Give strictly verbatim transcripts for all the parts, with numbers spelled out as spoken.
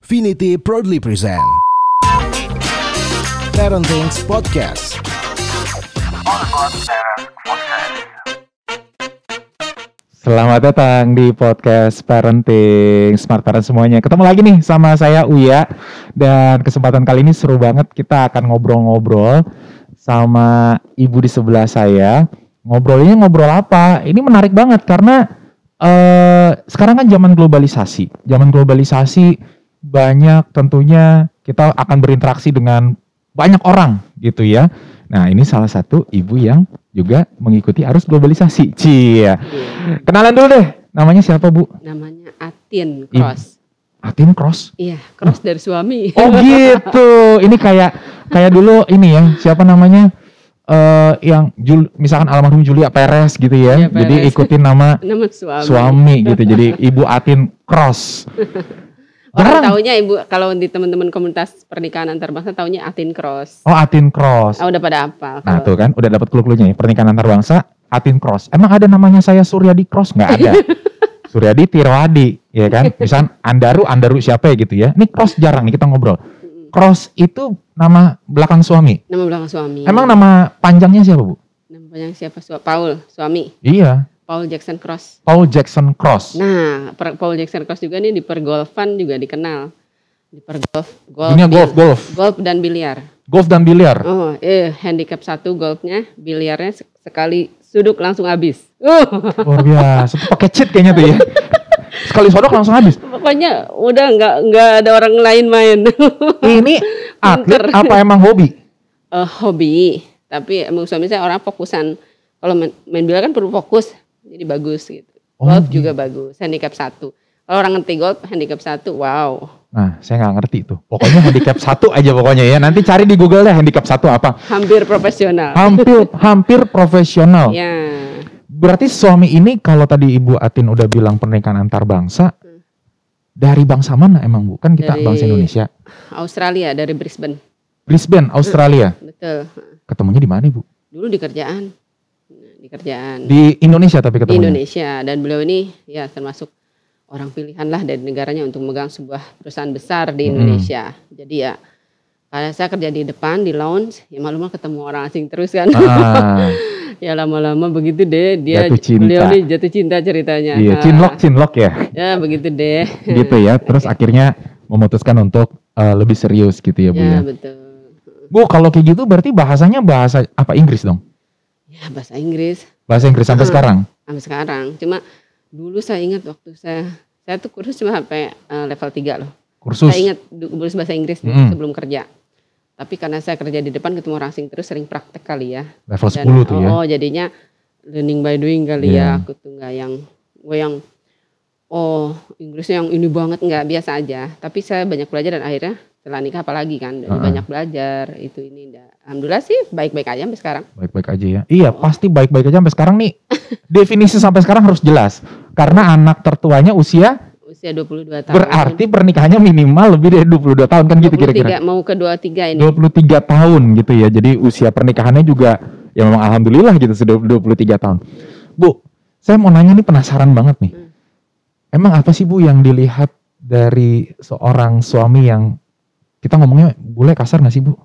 Finity proudly present Parenting Podcast. Selamat datang di podcast Parenting Smart Parent semuanya. Ketemu lagi nih sama saya Uya. Dan kesempatan kali ini seru banget. Kita akan ngobrol-ngobrol sama ibu di sebelah saya. Ngobrolnya ngobrol apa? Ini menarik banget karena uh, sekarang kan zaman globalisasi. Zaman globalisasi banyak, tentunya kita akan berinteraksi dengan banyak orang gitu ya. Nah, ini salah satu ibu yang juga mengikuti arus globalisasi. Cia. Kenalan dulu deh. Namanya siapa, Bu? Namanya Atin Cross. Ibu. Atin Cross? Iya, Cross dari suami. Oh gitu. Ini kayak kayak dulu ini ya, siapa namanya? Uh, yang Jul, misalkan almarhum Julia Perez gitu ya. Iya, Jadi Perez. ikutin nama, Nama suami. suami gitu. Jadi Ibu Atin Cross. Orang taunya ibu, kalau di teman-teman komunitas pernikahan antar bangsa taunya Atin Cross. Oh, Atin Cross. Ah, udah pada apa? Nah tuh kan, udah dapat clue-cluenya ya. Pernikahan antar bangsa, Atin Cross. Emang ada namanya saya Suryadi Cross? Nggak ada. Suryadi Tirwadi, ya kan? Misal Andaru, Andaru siapa ya gitu ya. Ini Cross jarang nih kita ngobrol. Cross itu nama belakang suami. Nama belakang suami. Emang nama panjangnya siapa, Bu? Nama panjang siapa? Su- Paul, suami. Iya. Paul Jackson Cross. Paul Jackson Cross. Nah, per- Paul Jackson Cross juga nih di pergolfan juga dikenal. Di pergolf, golf, Dunia golf, bil- golf. golf dan biliar. Golf dan biliar. Oh, eh handicap satu golfnya, biliarnya se- sekali suduk langsung habis. Uh. Luar biasa. Itu pakai cheat kayaknya tuh ya. Sekali sodok langsung habis. Pokoknya udah nggak nggak ada orang lain main. Ini atlet Pinter. apa emang hobi? Uh, hobi, tapi emang suami saya orang fokusan. Kalau main, main biliar kan perlu fokus, jadi bagus gitu. Oh, Golf gitu. juga bagus, handicap satu. Kalau orang ngerti golf, handicap satu, wow. Nah, saya nggak ngerti tuh. Pokoknya handicap satu aja pokoknya ya. Nanti cari di Google deh handicap satu apa. Hampir profesional. Hampir hampir profesional. Ya, Berarti suami ini kalau tadi Ibu Atin udah bilang pernikahan antar bangsa, dari bangsa mana emang Bu? Kan kita Dari- bangsa Indonesia. Australia dari Brisbane. Brisbane, Australia. Betul. Ketemunya di mana Ibu? Dulu di kerjaan, Nah, di kerjaan Di Indonesia tapi di ketemunya. Indonesia, dan beliau ini ya termasuk orang pilihan lah dari negaranya untuk memegang sebuah perusahaan besar di Mm-mm. Indonesia. Jadi ya, kalau saya kerja di depan di lounge, ya maklum ketemu orang asing terus kan. Ah, Ya lama-lama begitu deh, dia Jatuh cinta. beliau nih jatuh cinta ceritanya. iya, Ah, cinlok cinlok ya. Ya begitu deh. Gitu ya. Terus akhirnya memutuskan untuk eh, lebih serius gitu ya Bu ya. Ya betul. Bu, kalau kayak gitu berarti bahasanya bahasa apa, Inggris dong? Ya bahasa Inggris Bahasa Inggris sampai Ah. sekarang. sampai sekarang. Cuma dulu saya ingat waktu saya saya tuh kursus cuma sampai eh, level tiga loh. Kursus. Saya ingat du- kursus bahasa Inggris dulu Mm-mm. sebelum kerja. Tapi karena saya kerja di depan ketemu orang asing terus sering praktek kali ya. Level Dan, sepuluh tuh ya. Oh jadinya learning by doing kali Iya. ya. Aku tuh nggak yang gue yang oh Inggrisnya yang ini banget, nggak, biasa aja. Tapi saya banyak belajar dan akhirnya setelah nikah apalagi kan Uh-uh. banyak belajar itu ini. Dan alhamdulillah sih baik-baik aja sampai sekarang. Baik-baik aja ya. Iya, pasti baik-baik aja sampai sekarang nih. Definisi sampai sekarang harus jelas. Karena anak tertuanya usia Usia dua puluh dua tahun. berarti pernikahannya minimal lebih dari dua puluh dua tahun kan gitu dua puluh tiga, kira-kira. mau ke dua puluh tiga ini. dua puluh tiga tahun gitu ya. Jadi usia pernikahannya juga ya memang alhamdulillah gitu sudah dua puluh tiga tahun. Bu, saya mau nanya nih, penasaran banget nih. Hmm. Emang apa sih Bu yang dilihat dari seorang suami yang kita ngomongnya boleh kasar nggak sih Bu?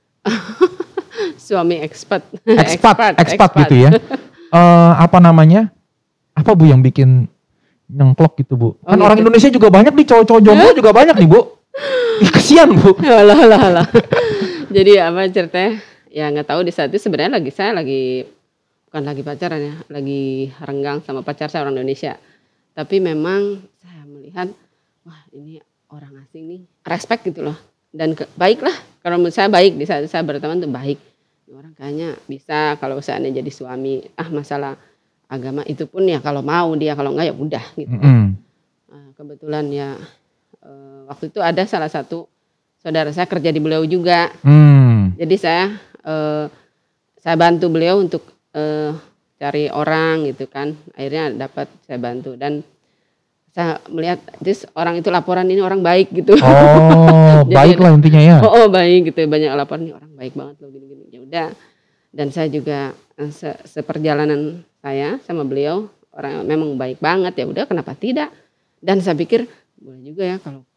Suami expat. Expat, expat gitu ya. Eh, apa namanya? Apa Bu yang bikin nyengklok gitu Bu? Oh, Kan gitu. orang Indonesia juga banyak nih, cowok-cowok jomblo juga banyak nih Bu. Ih, kesian Bu. Alah, alah, alah. Jadi apa ceritanya? Ya nggak tahu, di saat itu sebenarnya lagi saya lagi bukan lagi pacaran ya, lagi renggang sama pacar saya orang Indonesia. Tapi memang saya melihat, wah ini orang asing nih, respect gitu loh. Dan ke, baik lah, kalau menurut saya baik, di saat saya berteman tuh baik. Ini orang kayaknya bisa kalau seandainya jadi suami. Ah masalah agama itu pun ya kalau mau dia, kalau enggak ya udah gitu. Mm-mm. Nah, kebetulan ya eh, waktu itu ada salah satu saudara saya kerja di beliau juga. Hmm. Jadi saya eh, saya bantu beliau untuk eh, cari orang gitu kan. Akhirnya dapat saya bantu dan saya melihat this orang itu laporan ini orang baik gitu. Oh, Jadi- baik lah intinya ya. Oh, oh, baik gitu, banyak laporan nih orang baik banget loh gini-gini. Ya udah. Dan saya juga eh, se seperjalanan saya sama beliau orang memang baik banget, ya udah kenapa tidak. Dan saya pikir boleh juga ya kalau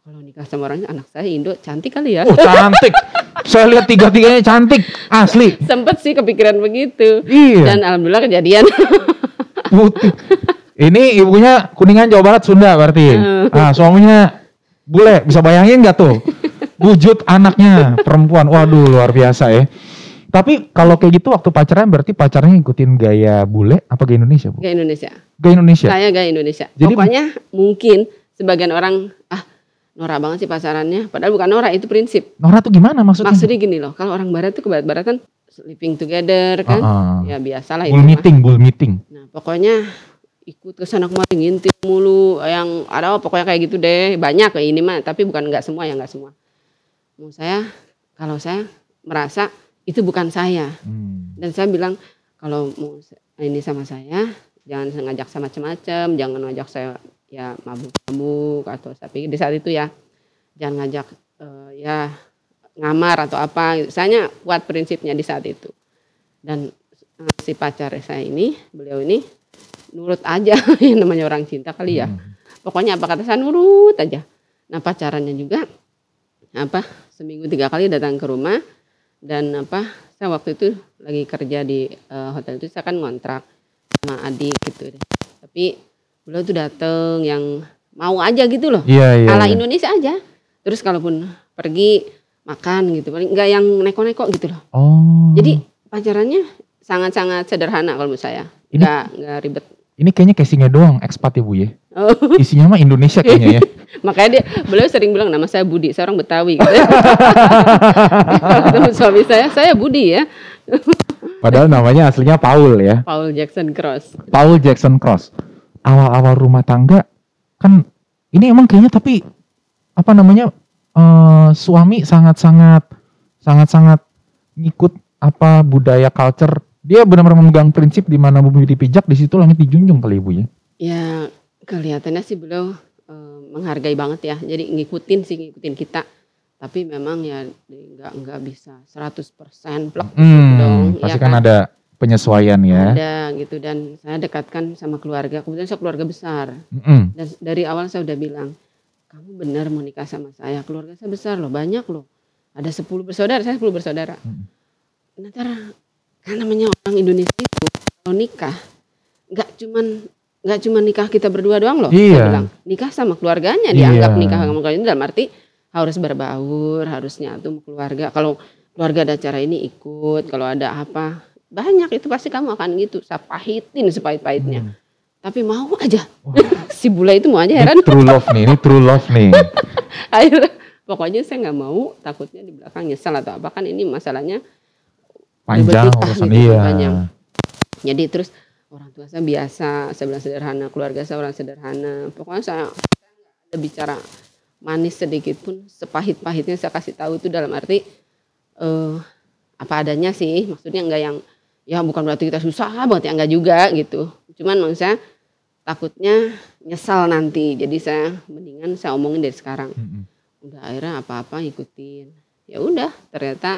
kalau nikah sama orangnya anak saya Indo cantik kali ya. Oh cantik. Saya lihat tiga-tiganya cantik. Asli. Sempet sih kepikiran begitu. Iya. Dan alhamdulillah kejadian. Putih. Ini ibunya Kuningan Jawa Barat Sunda berarti. Ah, suaminya bule. Bisa bayangin gak tuh? Wujud anaknya perempuan. Waduh luar biasa ya. Tapi kalau kayak gitu waktu pacaran berarti pacarnya ngikutin gaya bule apa gaya Indonesia, Bu? Gaya Indonesia. Gaya Indonesia. Saya gaya Indonesia. Jadi, pokoknya mungkin sebagian orang ah norak banget sih pacarannya. Padahal bukan norak, itu prinsip. Norak tuh gimana maksudnya? Maksudnya gini loh, kalau orang barat tuh ke barat-baratan sleeping together kan. Uh-uh. Ya biasalah itu. Bull meeting, bull meeting. Nah, pokoknya ikut ke sana kemari ngintip mulu yang ada pokoknya kayak gitu deh. Banyak kayak ini mah, tapi bukan enggak semua ya, enggak semua. Mau saya kalau saya merasa itu bukan saya. Hmm. Dan saya bilang kalau mau ini sama saya jangan ngajak sama macam-macam, jangan ngajak saya ya mabuk-mabuk atau tapi di saat itu ya jangan ngajak uh, ya ngamar atau apa. Saya kuat prinsipnya di saat itu. Dan uh, si pacar saya ini, beliau ini nurut aja, yang namanya orang cinta kali ya. Hmm. Pokoknya apa kata saya nurut aja. Nah pacarannya juga apa seminggu tiga kali datang ke rumah. Dan apa saya waktu itu lagi kerja di uh, hotel itu, saya kan ngontrak sama adik gitu deh. Tapi beliau tuh dateng yang mau aja gitu loh, iya, iya, ala iya. Indonesia aja. Terus kalaupun pergi makan gitu, paling nggak yang neko-neko gitu loh. Oh. Jadi pacarannya sangat-sangat sederhana kalau menurut saya, nggak nggak ribet. Ini kayaknya casingnya doang ekspat ya Bu ya. Oh. Isinya mah Indonesia kayaknya ya. Makanya dia, beliau sering bilang nama saya Budi, saya orang Betawi gitu. Ketemu suami saya, saya Budi ya. Padahal namanya aslinya Paul ya. Paul Jackson Cross. Paul Jackson Cross. Awal-awal rumah tangga kan ini emang kayaknya tapi apa namanya uh, suami sangat-sangat sangat-sangat ngikut apa budaya culture. Dia benar-benar memegang prinsip di mana bumi dipijak di situ langit dijunjung kali Ibu ya. Ya kelihatannya sih beliau menghargai banget ya, jadi ngikutin sih ngikutin kita, tapi memang ya nggak nggak bisa seratus persen plek hmm, gitu dong. Pasti ya kan, kan ada penyesuaian ya. Ada gitu, dan saya dekatkan sama keluarga, kemudian saya keluarga besar. Mm-hmm. Dan dari awal saya udah bilang, kamu benar mau nikah sama saya, keluarga saya besar loh, banyak loh, ada sepuluh bersaudara, saya sepuluh bersaudara. Mm-hmm. Ntar kan namanya orang Indonesia itu kalau nikah nggak cuman nggak cuma nikah kita berdua doang loh. Iya. Saya bilang nikah sama keluarganya, dianggap iya. nikah sama keluarganya dalam arti harus berbaur, harus nyatu keluarga. Kalau keluarga ada acara ini ikut, kalau ada apa banyak itu pasti kamu akan gitu, saya pahitin sepahit-pahitnya. Hmm. Tapi mau aja. Oh. Si bule itu mau aja, heran. Ini true love nih, ini true love nih. Akhirnya pokoknya saya nggak mau, takutnya di belakang nyesal atau apa, kan ini masalahnya panjang urusan gitu, iya. Panjang. Jadi terus orang tua saya biasa, saya bilang sederhana, keluarga saya orang sederhana. Pokoknya saya nggak ada bicara manis sedikit pun, sepahit-pahitnya saya kasih tahu itu dalam arti uh, apa adanya sih. Maksudnya enggak yang ya bukan berarti kita susah banget ya, enggak juga gitu. Cuman maksud saya takutnya nyesal nanti. Jadi saya mendingan saya omongin dari sekarang. Mm-hmm. Udah akhirnya apa-apa ikutin. Ya udah ternyata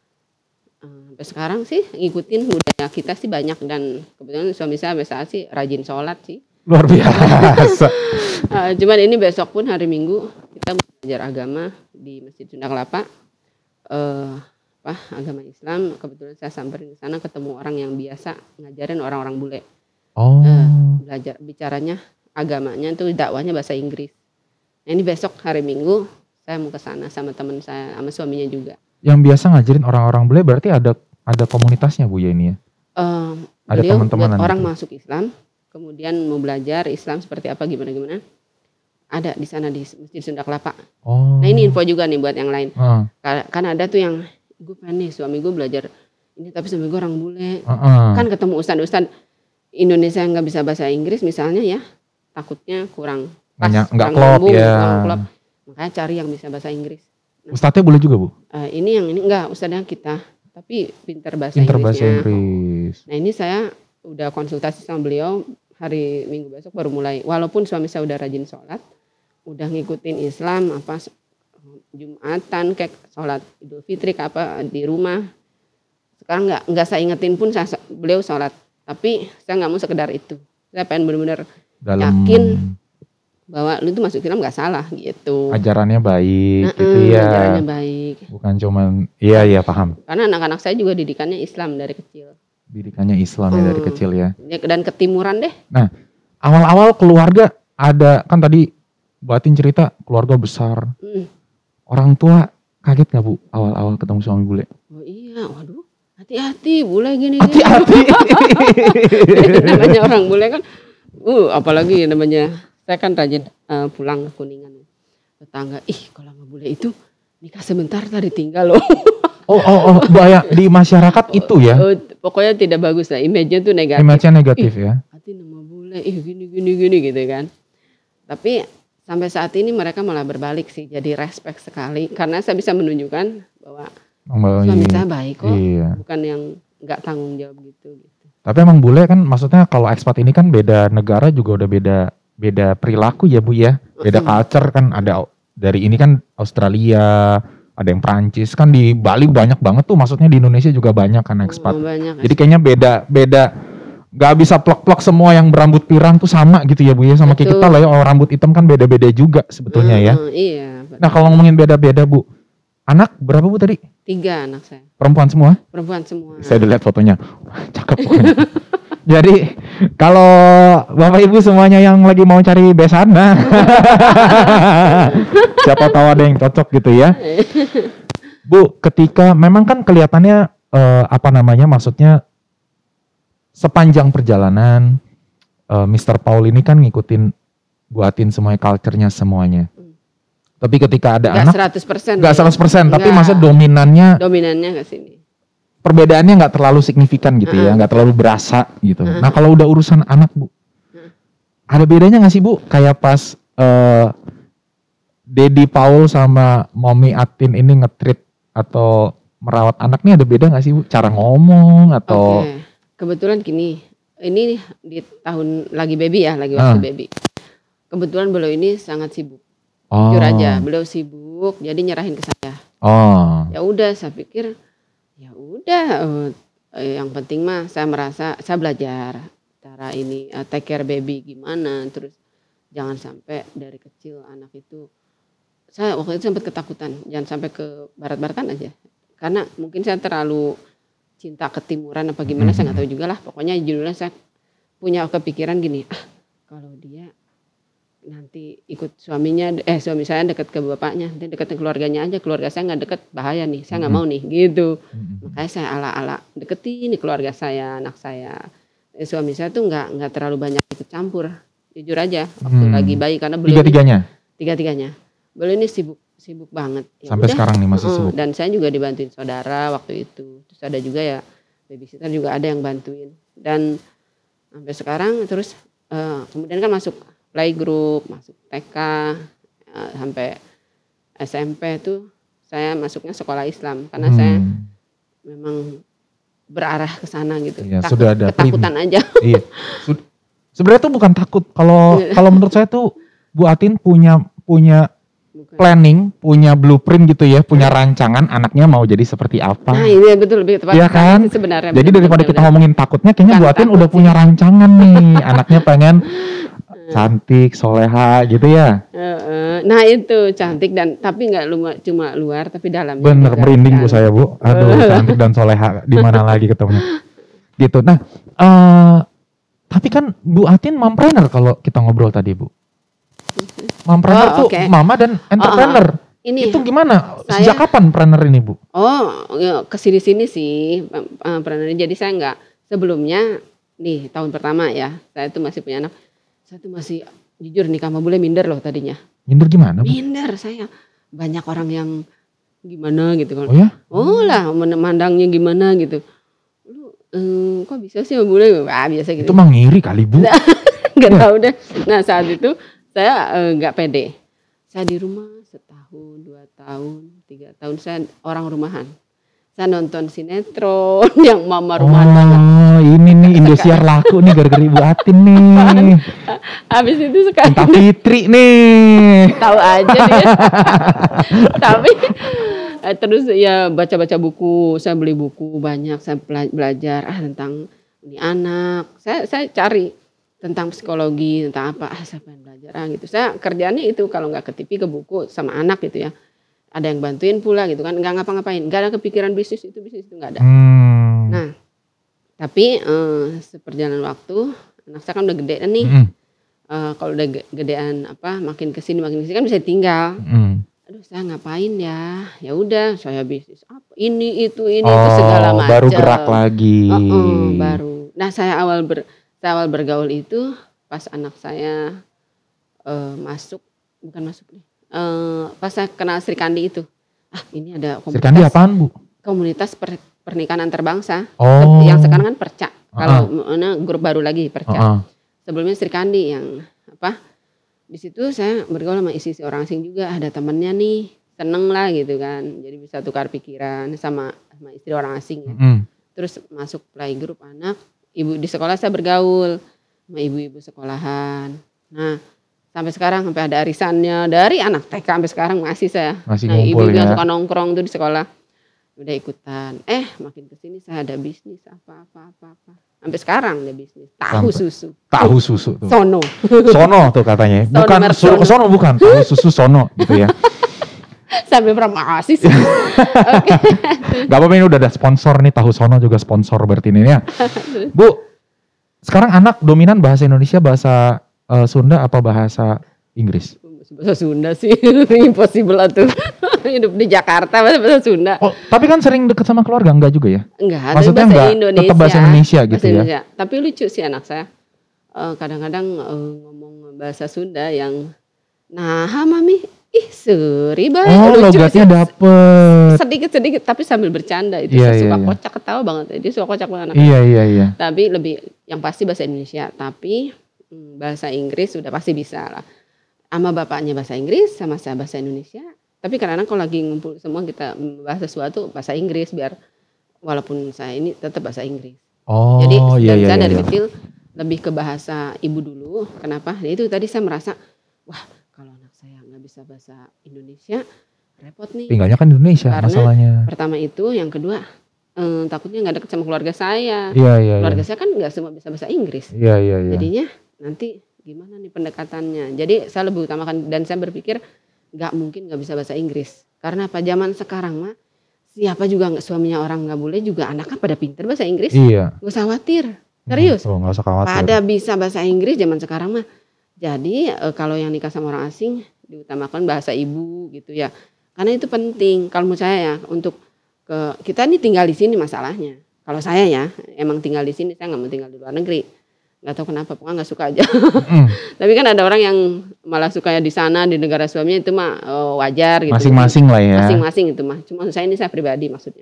Uh, sampai sekarang sih ngikutin budaya kita sih banyak, dan kebetulan suami saya biasa sih rajin sholat sih. Luar biasa. uh, cuman ini besok pun hari Minggu kita belajar agama di Masjid Sunda Kelapa, uh, apa agama Islam. Kebetulan saya samperin ke sana ketemu orang yang biasa ngajarin orang-orang bule. Oh. Uh, belajar bicaranya agamanya tuh dakwahnya bahasa Inggris. Nah ini besok hari Minggu saya mau ke sana sama teman saya sama suaminya juga. Yang biasa ngajarin orang-orang bule berarti ada ada komunitasnya Bu ya ini ya? Um, ada teman-teman orang gitu. Masuk Islam, kemudian mau belajar Islam seperti apa gimana-gimana. Ada di sana di Masjid Sunda Kelapa. Oh. Nah ini info juga nih buat yang lain. Uh. Kan ada tuh yang gue pengen nih suami gue belajar ini tapi suami gue orang bule. Uh-uh. Kan ketemu ustad-ustad Indonesia yang nggak bisa bahasa Inggris misalnya ya, takutnya kurang pas, nggak kurang klop nyambung, ya. kurang klop. Makanya cari yang bisa bahasa Inggris. Nah, Ustadznya boleh juga Bu? Uh, ini yang ini enggak, ustadznya kita, tapi pintar bahasa pintar Inggrisnya. Bahasa Inggris. Nah ini saya udah konsultasi sama beliau hari Minggu besok baru mulai. Walaupun suami saya udah rajin sholat, udah ngikutin Islam apa Jumatan kayak sholat Idul Fitri apa di rumah. Sekarang nggak nggak saya ingetin pun saya, beliau sholat. Tapi saya nggak mau sekedar itu. Saya pengen benar-benar yakin bahwa lu tuh masuk Islam nggak salah gitu. Ajarannya baik Nah, gitu eh, ya. ajarannya baik. Bukan cuman iya iya paham. Karena anak-anak saya juga didikannya Islam dari kecil. Didikannya Islam ya dari Hmm. kecil ya. Ya, dan ketimuran deh. Nah, awal-awal keluarga ada kan tadi Bu Atin cerita keluarga besar. Hmm. Orang tua kaget gak Bu awal-awal ketemu suami bule? Oh iya, waduh, hati-hati bule gini. Hati-hati. Namanya orang bule kan, uh apalagi namanya saya kan rajin uh, pulang ke Kuningan. Tetangga, ih kalau sama bule itu nikah sebentar tadi tinggal loh. Oh, oh, oh, bahaya di masyarakat itu ya. Oh, pokoknya tidak bagus lah, image-nya tuh negatif. Image-nya negatif ya. Hati nama bule, ih gini gini gini gitu kan. Tapi sampai saat ini mereka malah berbalik sih, jadi respect sekali karena saya bisa menunjukkan bahwa Oh, suami iya. saya baik kok, Iya. bukan yang nggak tanggung jawab gitu. gitu. Tapi emang bule kan maksudnya kalau ekspat ini kan beda negara juga udah beda beda perilaku ya Bu ya. Beda culture kan ada dari ini kan Australia, ada yang Prancis kan di Bali banyak banget tuh maksudnya di Indonesia juga banyak kan ekspat. Oh, banyak. Jadi kayaknya beda beda nggak bisa plek-plek semua yang berambut pirang tuh sama gitu ya Bu ya sama kayak Betul. kita lah ya orang rambut hitam kan beda-beda juga sebetulnya ya. Hmm, iya. betul. Nah kalau ngomongin beda-beda Bu, anak berapa Bu tadi? Tiga anak saya, Perempuan semua? perempuan semua. Saya udah lihat fotonya. Wah, cakep pokoknya. Jadi kalau Bapak Ibu semuanya yang lagi mau cari besan, nah siapa tahu ada yang cocok gitu ya. Bu, ketika memang kan kelihatannya eh, apa namanya maksudnya sepanjang perjalanan eh, mister Paul ini kan ngikutin buatin semuanya culture-nya semuanya. Tapi ketika ada Nggak anak seratus persen. nggak seratus persen, tapi Nggak. masa dominannya Dominannya ke sini. perbedaannya nggak terlalu signifikan gitu ya, nggak terlalu berasa gitu. Nah kalau udah urusan anak Bu, ada bedanya nggak sih Bu? Kayak pas eh, Daddy Paul sama Mommy Atin ini nge-treat atau merawat anak nih ada beda nggak sih Bu? Cara ngomong atau? Oke, kebetulan gini, ini di tahun lagi baby ya, lagi waktu Ah. baby. Kebetulan beliau ini sangat sibuk, Oh, jujur aja, beliau sibuk, jadi nyerahin ke saya. oh, Ya udah, saya pikir ya udah, eh, yang penting mah saya merasa saya belajar cara ini eh, take care baby gimana, terus jangan sampai dari kecil anak itu, saya waktu itu sempat ketakutan, jangan sampai ke barat-baratan aja, karena mungkin saya terlalu cinta ketimuran apa gimana, saya nggak tahu juga lah, pokoknya judulnya saya punya kepikiran gini, ah kalau dia nanti ikut suaminya, eh suami saya dekat ke bapaknya, nanti dekat ke keluarganya aja, keluarga saya nggak deket, bahaya nih, saya nggak mau nih, gitu. Makanya saya ala-ala deketin nih keluarga saya, anak saya. Eh, suami saya tuh nggak nggak terlalu banyak ikut campur, jujur aja, waktu Hmm. lagi bayi karena beliau ini- tiga-tiganya tiga-tiganya, beliau ini sibuk sibuk banget. Ya sampai udah, sekarang nih masih heeh, sibuk. dan saya juga dibantuin saudara waktu itu, terus ada juga ya babysitter juga ada yang bantuin, dan sampai sekarang terus eh, kemudian kan masuk playgroup, masuk T K, eh, sampai S M P tuh saya masuknya sekolah Islam karena saya Hmm, memang berarah ke sana gitu. Iya, Takut- sudah ada ketakutan aja. iya. Sud- Sebenarnya tuh bukan takut. Kalau kalau menurut saya tuh Bu Atin punya punya Bukan. planning, punya blueprint gitu ya, punya rancangan anaknya mau jadi seperti apa. Nah, ini betul lebih tepat. Iya kan? sih sebenarnya. Jadi betul, daripada betul, kita betul. ngomongin takutnya, kayaknya Bukan Bu Atin takut udah sih. punya rancangan nih. Anaknya pengen cantik, soleha gitu ya. Heeh. Nah itu cantik dan tapi nggak luma- cuma luar tapi dalamnya. Bener, juga merinding Bu kan. saya Bu. Aduh, cantik dan soleha. Di mana lagi ketemunya? Gitu. Nah, eh tapi kan Bu Atin mompreneur kalau kita ngobrol tadi Bu. Mompreneur Oh, tuh oke. mama dan entrepreneur. Ini Itu gimana? saya- Sejak kapan planner ini Bu? oh ya, kesini-sini sih eh, pernah. Jadi saya nggak sebelumnya nih tahun pertama ya saya tuh masih punya anak. Saya tuh masih jujur nikah sama bule minder loh tadinya. Minder gimana Bu? Minder saya. Banyak orang yang gimana gitu kan. Oh ya? Oh lah memandangnya gimana gitu. Lu eh, kok bisa sih sama bule? Wah biasa gitu. Itu mah ngiri kali Bu. Nggak tahu deh. Nah saat itu saya eh, nggak pede. Saya di rumah setahun, dua tahun, tiga tahun saya orang rumahan. Saya nonton sinetron yang mama rumahan banget. Oh, ini nih Indosiar laku nih gara-gara Ibu Atin nih. Habis itu sekarang Cinta Fitri nih. tahu aja dia. Tapi eh, terus ya baca-baca buku, saya beli buku banyak, saya bela- belajar ah tentang ini anak. Saya saya cari tentang psikologi, tentang apa, ah saya pengen belajar ah gitu. Saya kerjaannya itu kalau nggak ke T V, ke buku sama anak gitu ya. Ada yang bantuin pula gitu kan, nggak ngapa-ngapain, nggak ada kepikiran bisnis itu bisnis itu nggak ada. Hmm. Nah, tapi eh, seperjalanan waktu, anak saya kan udah gede nih. Mm. Eh, kalau udah ge- gedean apa, makin kesini makin kesini kan bisa tinggal. Mm. Aduh saya ngapain ya? Ya udah saya bisnis apa ini itu ini Oh, itu segala macam. baru gerak lagi. Uh-uh, baru. Nah saya awal ber, saya awal bergaul itu pas anak saya uh, masuk, bukan masuk nih. Uh, pas saya kenal Sri Kandi itu, ah ini ada Sri Kandi komunitas apaan Bu? komunitas per, pernikahan antar bangsa. Oh. Yang sekarang kan Perca. Kalau Uh-uh. mana grup baru lagi Perca. Uh-uh. Sebelumnya Sri Kandi yang apa? Di situ saya bergaul sama isi orang asing juga, ada temennya nih, seneng lah gitu kan, jadi bisa tukar pikiran sama sama istri orang asing ya. Mm. Terus masuk playgroup anak, ibu di sekolah saya bergaul sama ibu-ibu sekolahan. Nah sampai sekarang sampai ada arisannya dari anak T K sampai sekarang masih saya. Masih Nah ngumpul ibu yang ya. suka nongkrong tuh di sekolah, udah ikutan. Eh makin kesini saya ada bisnis apa apa apa apa. Sampai sekarang ada bisnis tahu Sampai. susu. Tahu susu tuh. Sono. Sono tuh katanya. Sono, Bukan merek suruh ke Sono. sono bukan. Tahu susu sono gitu ya. Sampai berapa masih sih? Oke. Gak apa-apa ini udah ada sponsor nih, Tahu Sono juga sponsor berarti ini ya. Bu, sekarang anak dominan bahasa Indonesia, bahasa eh, Sunda apa bahasa Inggris? Bahasa Sunda sih, impossible lah tuh. Hidup di Jakarta bahasa bahasa Sunda. Oh, tapi kan sering deket sama keluarga enggak juga ya? Enggak, Maksudnya tapi bahasa enggak, Indonesia. tetap bahasa Indonesia gitu Bahasa ya? Indonesia. Tapi lucu sih anak saya. Eh, kadang-kadang eh, ngomong bahasa Sunda yang nah mami, ih seri banget. Oh, Lucu logatnya sih. dapet. Sedikit-sedikit tapi sambil bercanda itu. Iya, Saya iya, suka iya. kocak ketawa banget. Dia suka kocak banget anak. Iya, iya, iya. Tapi lebih yang pasti bahasa Indonesia, tapi hmm, bahasa Inggris sudah pasti bisa lah. Sama bapaknya bahasa Inggris, sama saya bahasa Indonesia. Tapi kadang-kadang kalau lagi ngumpul semua kita bahas sesuatu bahasa Inggris biar walaupun saya ini tetap bahasa Inggris. Oh, Jadi iya, dan iya, saya iya, dari iya. kecil lebih ke bahasa ibu dulu. Kenapa? Ya itu tadi saya merasa, wah kalau anak saya nggak bisa bahasa Indonesia repot nih. Tinggalnya kan di Indonesia Karena masalahnya. Pertama itu, yang kedua eh, takutnya nggak deket sama keluarga saya. Iya, iya, Keluarga iya. saya kan nggak semua bisa bahasa Inggris. Iya, iya, iya. Jadinya nanti gimana nih pendekatannya. Jadi saya lebih utamakan dan saya berpikir nggak mungkin nggak bisa bahasa Inggris. Karena apa zaman sekarang mah siapa juga nggak suaminya orang nggak boleh juga anaknya pada pinter bahasa Inggris. Iya. Gak usah khawatir. Serius. Oh, nggak usah khawatir. Pada bisa bahasa Inggris zaman sekarang mah. Jadi e, kalau yang nikah sama orang asing diutamakan bahasa ibu gitu ya. Karena itu penting kalau menurut saya ya untuk ke kita nih tinggal di sini masalahnya. Kalau saya ya emang tinggal di sini, saya nggak mau tinggal di luar negeri. Nggak tahu kenapa, pokoknya nggak suka aja. Mm. Tapi kan ada orang yang malah sukanya di sana di negara suaminya itu mah e, wajar gitu. Masing-masing lah ya. Masing-masing itu mah. Cuma saya ini saya pribadi maksudnya.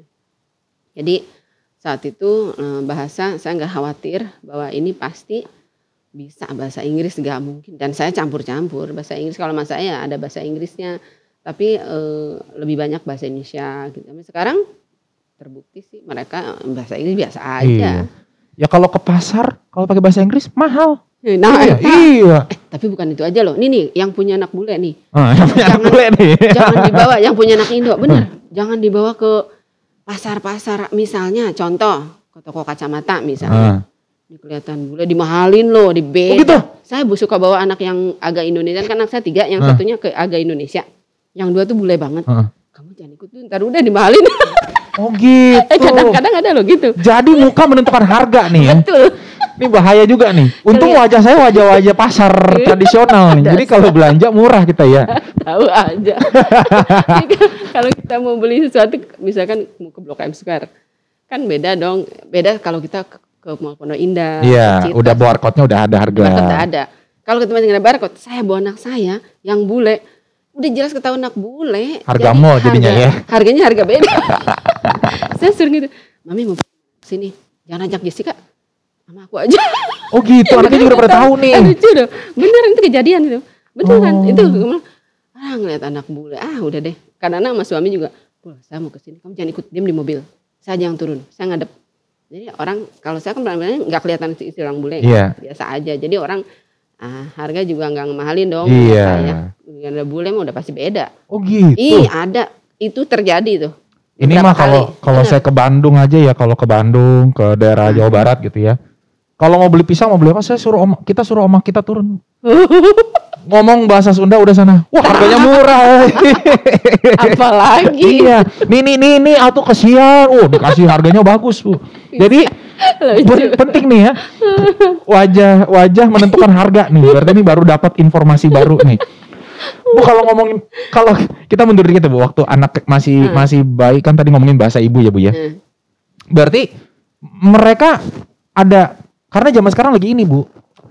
Jadi saat itu e, bahasa saya nggak khawatir bahwa ini pasti bisa bahasa Inggris, nggak mungkin. Dan saya campur-campur bahasa Inggris. Kalau mas saya ada bahasa Inggrisnya, tapi e, lebih banyak bahasa Indonesia gitu. Tapi sekarang terbukti sih mereka bahasa Inggris biasa aja. Iya. Ya kalau ke pasar, kalau pakai bahasa Inggris mahal. Nah, iya, eh, iya. eh, tapi bukan itu aja loh. Nih nih, yang punya anak bule nih. Ah, yang punya anak Jangan- bule nih. Jangan dibawa yang punya anak Indo, bener. Jangan dibawa ke pasar-pasar misalnya, contoh ke toko kacamata misalnya. Ah. Ini kelihatan bule dimahalin loh, di beda. Oh gitu? Saya bu- suka bawa anak yang agak Indonesia, kan anak saya tiga, yang Ah. satunya ke agak Indonesia. Yang dua tuh bule banget. Ah. Kamu jangan ikut tuh, ntar udah dimahalin. Oh gitu. eh kadang-kadang ada loh gitu. Jadi muka menentukan harga nih ya. Betul. Ini bahaya juga nih. Untung Iya. wajah saya wajah-wajah pasar tradisional nih. Jadi kalau belanja murah kita ya. Tahu aja. Jadi kan kalau kita mau beli sesuatu, misalkan mau ke Blok M Square, kan beda dong. Beda kalau kita ke, ke Mall Pondok Indah. Iya, Citos. udah barcode-nya udah ada harga. Barcode udah ada. Kalau ke tempat yang ada barcode, saya bawa anak saya yang bule, udah jelas ketahuan anak bule. Harga Jadi mall jadinya ya. Harganya harga beda. Saya suruh gitu, Mami mau sini, jangan ajak Jessica, sama aku aja. Oh gitu, anaknya juga udah pada tahu nih. Eh, lucu dong, beneran itu kejadian itu, betul kan? Oh. Itu gue bilang, ah ngeliat anak bule, ah udah deh. Karena anak sama suami juga, "Bu, saya mau kesini, kamu jangan ikut diem di mobil, saya aja yang turun, saya ngadep." Jadi orang kalau saya kan benar-benar nggak kelihatan istri orang bule, Iya. biasa aja. Jadi orang ah, harga juga nggak ngemahalin dong. Iya. Saya. Ada bule mah udah pasti beda. Oh gitu. Ih ada, itu terjadi tuh. Ini Beberapa mah kalau kali. kalau Bener. saya ke Bandung aja ya, kalau ke Bandung, ke daerah Hmm. Jawa Barat gitu ya. Kalau mau beli pisang mau beli apa saya suruh oma, kita suruh oma kita turun. Ngomong bahasa Sunda udah sana. Wah harganya murah. Apalagi. Iya. Nih nih nih nih atau kasihan. Oh dikasih harganya bagus Bu. Jadi pen- penting nih ya. Wajah wajah menentukan harga nih. Berarti ini baru dapat informasi baru nih. Bu kalau ngomongin kalau kita mundur dikit Bu, waktu anak masih hmm. masih bayi kan tadi ngomongin bahasa ibu ya Bu ya. Hmm. Berarti mereka ada karena zaman sekarang lagi ini Bu.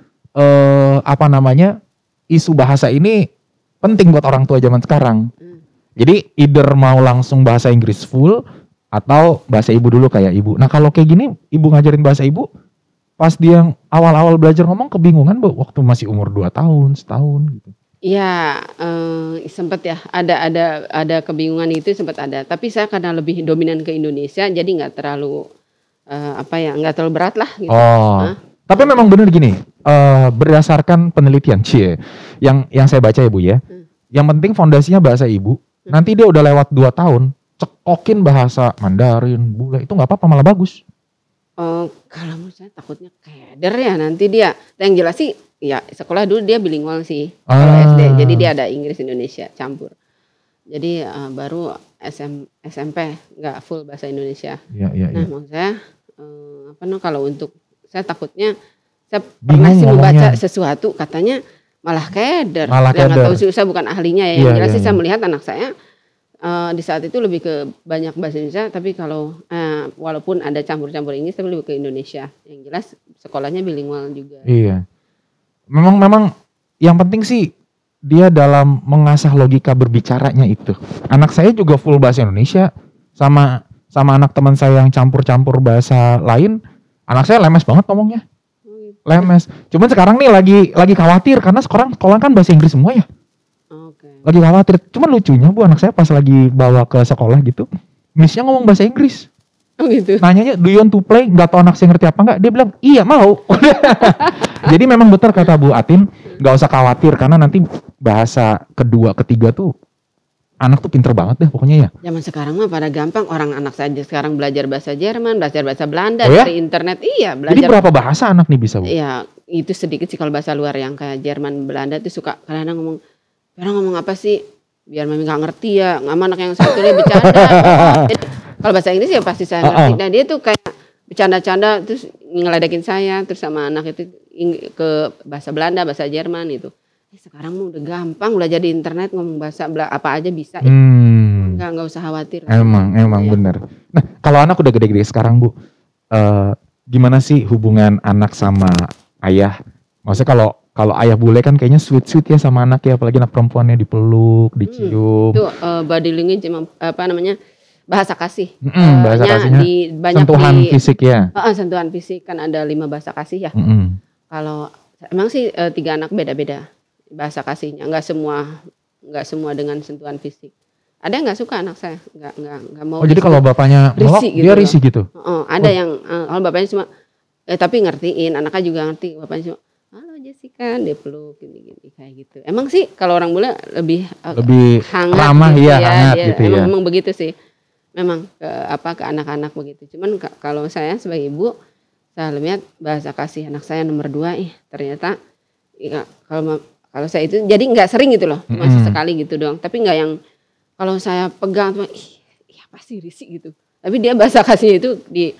Eh apa namanya? Isu bahasa ini penting buat orang tua zaman sekarang. Hmm. Jadi either mau langsung bahasa Inggris full atau bahasa ibu dulu kayak ibu. Nah kalau kayak gini ibu ngajarin bahasa ibu pas dia awal-awal belajar ngomong kebingungan Bu waktu masih umur dua tahun, setahun gitu. Iya, eh, sempat ya ada ada ada kebingungan itu sempat ada. Tapi saya karena lebih dominan ke Indonesia jadi nggak terlalu eh, apa ya nggak terlalu berat lah gitu. Oh. Hah? Tapi memang benar gini, uh, berdasarkan penelitian cie, yang yang saya baca ya Bu ya, hmm. yang penting fondasinya bahasa ibu. Hmm. Nanti dia udah lewat dua tahun, cekokin bahasa Mandarin, bule itu nggak apa-apa malah bagus. Oh, kalau menurut saya takutnya keder ya nanti dia. Yang jelas sih, ya sekolah dulu dia bilingual sih ah. kalau S D, jadi dia ada Inggris Indonesia campur. Jadi uh, baru S M, S M P nggak full bahasa Indonesia. Ya, ya, nah ya. Maksud saya uh, apa no kalau untuk saya takutnya saya pernah sih membaca sesuatu katanya malah keder. Malah yang keder. Tahu sih saya bukan ahlinya ya. Yang yeah, jelas yeah, sih yeah. saya melihat anak saya uh, di saat itu lebih ke banyak bahasa Indonesia. Tapi kalau uh, walaupun ada campur-campur Inggris tapi lebih ke Indonesia. Yang jelas sekolahnya bilingual juga. Iya. Memang memang yang penting sih dia dalam mengasah logika berbicaranya itu. Anak saya juga full bahasa Indonesia sama sama anak teman saya yang campur-campur bahasa lain. Anak saya lemes banget ngomongnya, lemes. Cuman sekarang nih lagi lagi khawatir karena sekarang sekolah kan bahasa Inggris semua ya. Okay. Lagi khawatir. Cuman lucunya Bu anak saya pas lagi bawa ke sekolah gitu, missnya ngomong bahasa Inggris. Oh gitu. Nanyanya do you want to play? Gak tau anak saya ngerti apa enggak. Dia bilang iya mau. Jadi memang betul kata Bu Atin, gak usah khawatir karena nanti bahasa kedua ketiga tuh anak tuh pinter banget deh pokoknya ya. Zaman sekarang mah pada gampang, orang anak saja sekarang belajar bahasa Jerman, belajar bahasa Belanda, oh ya? Dari internet. Iya, belajar. Jadi berapa bahasa anak nih bisa Bu? Iya, itu sedikit sih kalau bahasa luar yang kayak Jerman, Belanda tuh suka kadang-kadang ngomong, orang ngomong apa sih? Biar mami gak ngerti ya, sama anak yang satu dia bercanda. Jadi, kalau bahasa Inggris ya pasti saya ngerti. Nah dia tuh kayak bercanda-canda terus ngeledekin saya, terus sama anak itu ke bahasa Belanda, bahasa Jerman itu. Sekarang mah udah gampang belajar di internet ngomong bahasa apa aja bisa ya. Hmm. Nggak nggak usah khawatir. Emang lah. emang ya. Bener. Nah kalau anak udah gede-gede sekarang Bu, uh, gimana sih hubungan anak sama ayah? Maksudnya kalau kalau ayah bule kan kayaknya sweet-sweet ya sama anak ya, apalagi anak perempuannya dipeluk, dicium. Hmm, itu uh, body language apa namanya bahasa kasih. Mm-hmm, bahasa uh, kasihnya di, banyak sentuhan di, fisik ya. Uh, uh, sentuhan fisik kan ada lima bahasa kasih ya. Mm-hmm. Kalau emang sih uh, tiga anak beda-beda bahasa kasihnya, nggak semua nggak semua dengan sentuhan fisik. Ada yang nggak suka anak saya, nggak nggak nggak mau. Oh jadi kalau bapaknya melok gitu dia risih gitu. Uh, ada oh. yang uh, kalau bapaknya cuma eh tapi ngertiin, anaknya juga ngerti, bapaknya cuma halo Jessica, dia peluk gini-gini kayak gitu. Emang sih kalau orang bule lebih uh, lebih hangat ramah gitu ya, ya, hangat dia, gitu emang, ya. Memang begitu sih. Memang ke apa ke anak-anak begitu. Cuman k- kalau saya sebagai ibu, saya lihat bahasa kasih anak saya nomor dua, ih ternyata ya, kalau kalau saya itu jadi nggak sering gitu loh, cuma mm-hmm. sekali gitu doang. Tapi nggak yang kalau saya pegang tuh, ih, ih pasti risik gitu. Tapi dia bahasa kasih itu di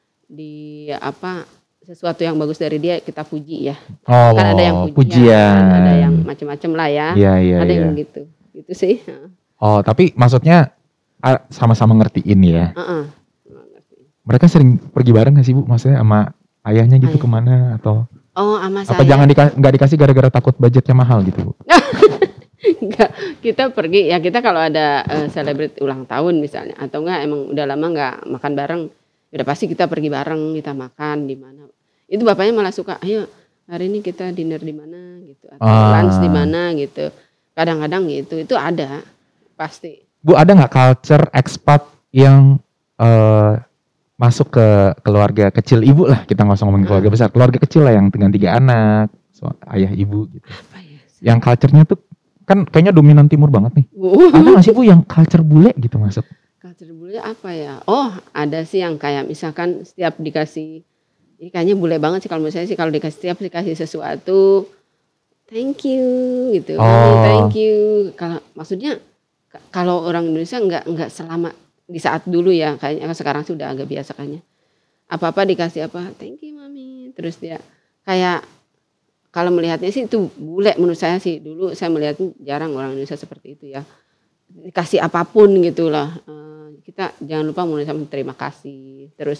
di apa sesuatu yang bagus dari dia kita puji ya. Oh, kan ada yang pujian, pujian. ada yang macam-macam lah ya. Iya, iya, ada iya. yang gitu, gitu sih. Oh tapi maksudnya sama-sama ngertiin ya. Uh-uh. Mereka sering pergi bareng nggak sih Bu? Maksudnya sama ayahnya gitu Ayah. Kemana atau? Oh, sama saya. Apa jangan dika- nggak dikasih gara-gara takut budgetnya mahal gitu Bu? Enggak, kita pergi ya kita kalau ada selebriti uh, ulang tahun misalnya atau enggak emang udah lama nggak makan bareng, udah pasti kita pergi bareng, kita makan di mana. Itu bapaknya malah suka, ayo hari ini kita dinner di mana gitu atau ah. lunch di mana gitu. Kadang-kadang gitu, itu ada pasti. Bu ada nggak culture expat yang uh, masuk ke keluarga kecil ibu lah, kita nggak usah ngomongin keluarga besar, keluarga kecil lah yang dengan tiga anak, so, ayah ibu gitu. Apa ya? Yang culture-nya tuh kan kayaknya dominan timur banget nih. Uh. Ada nggak sih Bu yang culture bule gitu masuk? Culture bule apa ya? Oh ada sih yang kayak misalkan setiap dikasih Ini kayaknya bule banget sih kalau menurut saya sih, kalau dikasih setiap dikasih sesuatu, thank you gitu, Oh. thank you. Kalau maksudnya k- kalau orang Indonesia nggak nggak selama di saat dulu ya, kayaknya sekarang sih udah agak biasa kayaknya. Apa-apa dikasih apa, thank you mami. Terus dia kayak kalau melihatnya sih itu bule menurut saya sih, dulu saya melihat jarang orang Indonesia seperti itu ya. Dikasih apapun gitu lah. Eh, kita jangan lupa mulai sama terima kasih, terus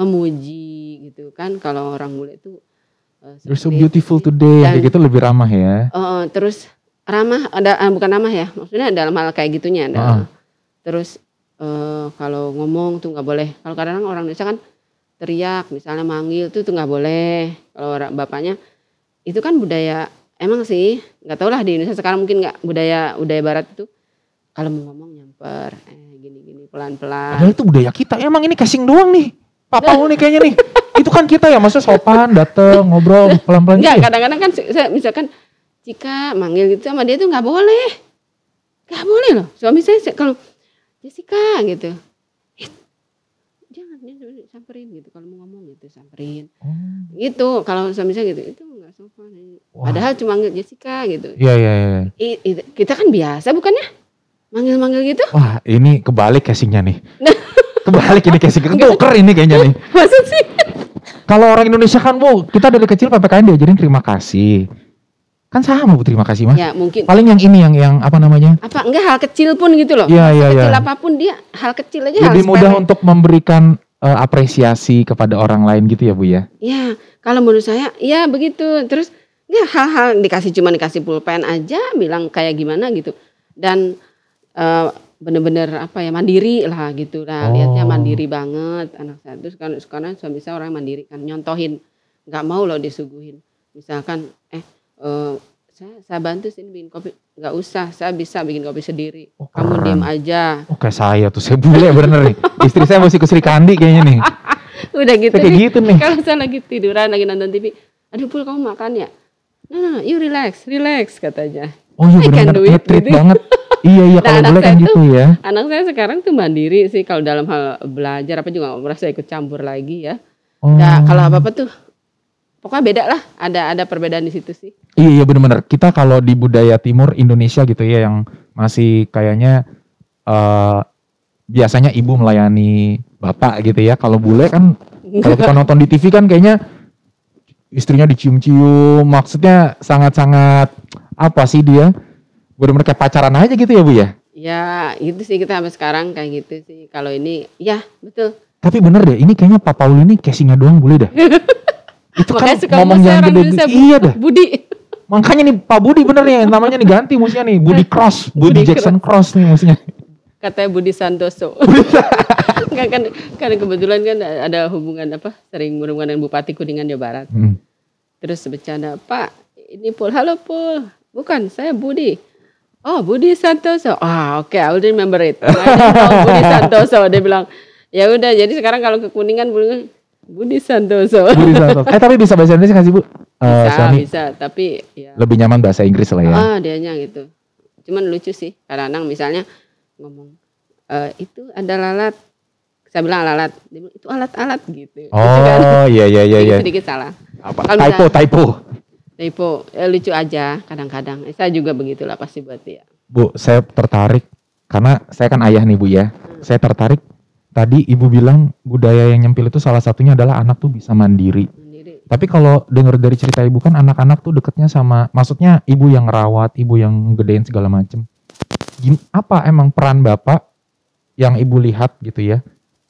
memuji gitu kan, kalau orang bule itu eh, You're so seperti itu beautiful sih. today. Dan- Kayak gitu lebih ramah ya. Eh, terus ramah, ada eh, bukan ramah ya, maksudnya dalam hal kayak gitunya ada. Ah. Terus eh, kalau ngomong tuh nggak boleh. Kalau kadang-kadang orang Indonesia kan teriak, misalnya manggil tuh tuh nggak boleh. Kalau orang bapaknya itu kan budaya, emang sih nggak tau lah di Indonesia sekarang mungkin nggak, budaya budaya Barat itu kalau mau ngomong nyamper, eh gini-gini pelan-pelan. Padahal itu budaya kita. Emang ini casing doang nih. Pak Paul nih kayaknya nih. Itu kan kita ya, maksudnya sopan, dateng, ngobrol, pelan-pelan Enggak, gitu ya? kadang-kadang kan saya misalkan Jika manggil gitu sama dia tuh nggak boleh, nggak boleh loh. Suami saya se- kalau Jessica gitu, "Eh, jangan jangan samperin gitu, kalau mau ngomong gitu samperin Oh. gitu. Kalau suami saya gitu, itu nggak sopan. Wah. Padahal cuma manggil Jessica gitu. Iya, iya, iya. I- i- kita kan biasa bukannya manggil-manggil gitu. Wah, ini kebalik casingnya nih. Kebalik ini casing. Ketuker ini kayaknya nih. Maksud sih? Kalau orang Indonesia kan, bu, kita dari kecil P P K N diajarin terima kasih. Kan sama bu, terima kasih mah. Ya mungkin Paling yang ini yang yang apa namanya? apa enggak hal kecil pun gitu loh. Iya, iya, Kecil iya. apapun dia hal kecil aja. Lebih hal mudah sepele. untuk memberikan eh, apresiasi kepada orang lain gitu ya bu ya. Ya, kalau menurut saya ya begitu. Terus ya hal-hal dikasih cuma dikasih pulpen aja bilang kayak gimana gitu. Dan eh, bener-bener apa ya mandiri lah gitu lah. Oh. Lihatnya mandiri banget anak saya. Terus kan sekarang suami saya orang mandiri kan, nyontohin. Nggak mau loh disuguhin. Misalkan eh, eh saya saya bantu sini bikin kopi. Nggak usah, saya bisa bikin kopi sendiri. Oh, Kamu keren. diem aja. Oh kayak saya tuh, saya bule bener nih. Istri saya masih ke Sri Kandi kayaknya nih. Udah gitu Kayak nih. gitu nih. Kalau saya lagi tiduran lagi nonton T V, aduh Pul kamu makan ya? No no no, you relax, relax katanya. Oh iya I can bener-bener do it, nge-treat gitu. banget. Iya iya Nah, kalau anak boleh kan saya gitu ya. Anak saya sekarang tuh mandiri sih kalau dalam hal belajar apa juga nggak merasa ikut campur lagi ya. Oh. Nah kalau apa apa tuh, pokoknya beda lah. Ada ada perbedaan di situ sih. Iya iya bener-bener. Kita kalau di budaya timur Indonesia gitu ya yang masih kayaknya eh biasanya ibu melayani bapak gitu ya. Kalau bule kan kalau kita nonton di T V kan kayaknya istrinya dicium-cium. Maksudnya sangat-sangat apa sih dia? Bener-bener kayak pacaran aja gitu ya bu ya. Ya gitu sih kita sampai sekarang kayak gitu sih. Kalau ini ya betul. Tapi bener deh, ini kayaknya Pak Paul ini casingnya doang boleh dah. Itu kan Makanya suka ngomong mas jangan orang gede Indonesia, Iya dah. Budi. Makanya nih Pak Budi bener ya namanya nih ganti musiknya nih. Budi Cross, Budi, Budi Jackson Cross nih musiknya. Katanya Budi Santoso. Nggak, kan kan kebetulan kan ada hubungan apa sering berhubungan dengan Bupati Kuningan Jawa Barat. Hmm. Terus bercanda, Pak ini Pul, halo Pul, bukan saya Budi. Oh Budi Santoso. Ah oke, okay, I will remember it. I didn't know Budi Santoso. Dia bilang ya udah jadi sekarang kalau ke Kuningan Budi, Budi Santoso. Budi Santoso. Eh tapi bisa bahasa Indonesia nggak sih bu? Eh, Bisa suami bisa tapi ya. lebih nyaman bahasa Inggris lah ya. Ah dianya gitu. Cuman lucu sih kadang-kadang misalnya ngomong e, itu ada lalat. Saya bilang lalat, dia bilang itu alat-alat gitu. Gitu kan. Oh iya iya iya. iya. Sedikit salah. Apa? Kalau Typo misalnya- typo. Typo, ya, lucu aja kadang-kadang. Eh, saya juga begitulah pasti buat dia. Bu, saya tertarik karena saya kan ayah nih bu ya. Saya tertarik. Tadi ibu bilang budaya yang nyempil itu salah satunya adalah anak tuh bisa mandiri. Mandiri. Tapi kalau dengar dari cerita ibu kan anak-anak tuh deketnya sama, maksudnya ibu yang ngerawat, ibu yang gedein segala macem. Gim- Apa emang peran bapak yang ibu lihat gitu ya?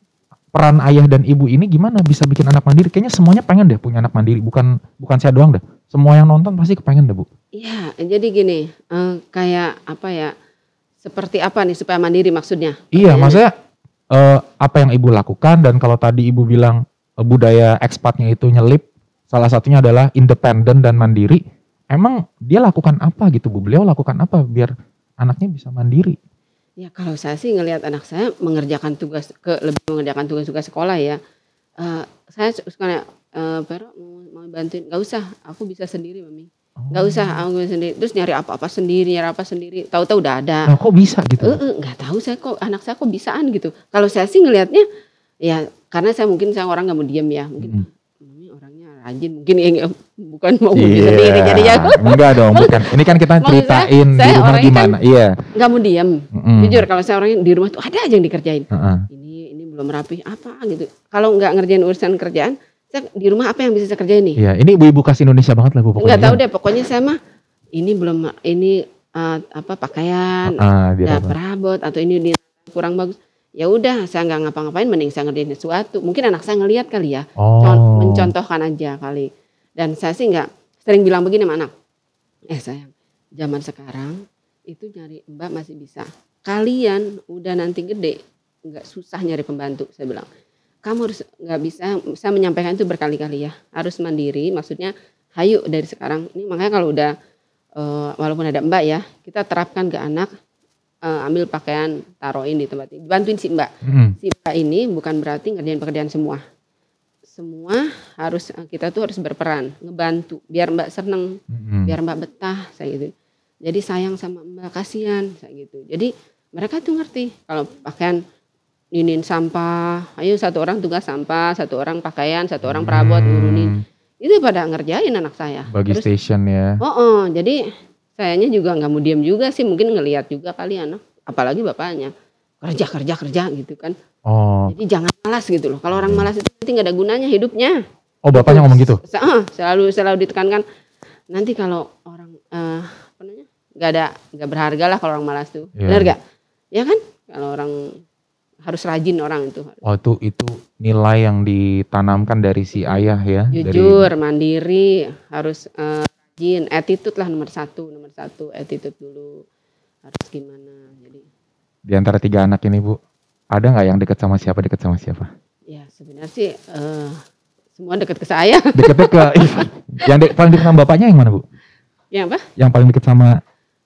Peran ayah dan ibu ini gimana bisa bikin anak mandiri? Kayaknya semuanya pengen deh punya anak mandiri, bukan bukan saya doang deh. Semua yang nonton pasti kepengen deh bu. Iya, jadi gini, eh, kayak apa ya? Seperti apa nih supaya mandiri maksudnya? Iya, Pertanyaannya. maksudnya eh, apa yang ibu lakukan dan kalau tadi ibu bilang eh, budaya ekspatnya itu nyelip, salah satunya adalah independen dan mandiri. Emang dia lakukan apa gitu bu? Beliau lakukan apa biar anaknya bisa mandiri? Ya kalau saya sih ngelihat anak saya mengerjakan tugas ke lebih mengerjakan tugas-tugas sekolah ya. Eh, saya suka eh Pero mau, mau bantuin, nggak usah, aku bisa sendiri mami. Nggak usah, aku bisa sendiri. Terus nyari apa-apa sendiri, nyari apa sendiri. Tahu-tahu udah ada. Nah kok bisa gitu? Eh, eh, nggak tahu saya kok anak saya kok bisaan gitu. Kalau saya sih ngelihatnya ya karena saya mungkin saya orang nggak mau diem ya. Mungkin Mm. "Ah, mami orang rajin mungkin ya, bukan mau muji Iya. sendiri jadinya. Enggak dong, bukan. Ini kan kita Maksud ceritain saya- di saya rumah orangnya gimana. Iya. Nggak mau diam. Mm-mm. Jujur kalau saya orangnya di rumah tuh ada aja yang dikerjain. Heeh. Ini ini belum rapi apa gitu. Kalau nggak ngerjain urusan kerjaan, saya di rumah apa yang bisa saya kerjain nih? Iya, ini ibu-ibu khas Indonesia banget lah Bu pokoknya. Nggak tahu deh, pokoknya saya mah ini belum ini eh, apa pakaian, Ah, biar ada apa? perabot atau ini di- kurang bagus. Ya udah, saya nggak ngapa-ngapain, mending saya ngerjain sesuatu. Mungkin anak saya ngelihat kali ya, Oh. con- mencontohkan aja kali. Dan saya sih nggak sering bilang begini sama anak. Eh sayang, zaman sekarang itu nyari mbak masih bisa. Kalian udah nanti gede, nggak susah nyari pembantu. Saya bilang, kamu harus nggak bisa. Saya menyampaikan itu berkali-kali ya, harus mandiri. Maksudnya, hayu dari sekarang. Ini makanya kalau udah eh, walaupun ada mbak ya, kita terapkan ke anak. eh, ambil pakaian, taruhin di tempat ini, bantuin si mbak. Mm-mm. Si mbak ini bukan berarti ngerjain pekerjaan semua. Semua harus kita tuh harus berperan, ngebantu biar mbak seneng, Mm-mm. biar mbak betah, saya gitu. Jadi sayang sama mbak, kasihan, saya gitu. Jadi mereka tuh ngerti kalau pakaian ninin sampah, ayo satu orang tugas sampah, satu orang pakaian, satu orang perabot ngurunin. Itu pada ngerjain anak saya. Bagi Terus, station ya. oh, oh, jadi sayanya juga nggak mau diam juga sih, mungkin ngelihat juga kali anak, apalagi bapaknya kerja kerja kerja gitu kan. Oh. Jadi jangan malas gitu loh. Kalau orang malas itu nanti nggak ada gunanya hidupnya. Oh, bapaknya ngomong gitu. Se- eh, selalu selalu ditekankan. Nanti kalau orang eh, apa namanya nggak ada nggak berharga lah kalau orang malas tuh. Iya. Benar gak? Ya kan? Kalau orang harus rajin orang itu. Oh, itu itu nilai yang ditanamkan dari si ayah ya. Jujur, mandiri, harus eh, rajin. Attitude lah nomor satu, nomor satu attitude dulu. Harus gimana? Jadi Dari, di antara tiga anak ini Bu, ada nggak yang dekat sama siapa, dekat sama siapa? ya sebenarnya sih eh, semua dekat ke saya. Dekatnya ke yang de- paling dekat sama bapaknya yang mana Bu? Ya apa? Yang paling dekat sama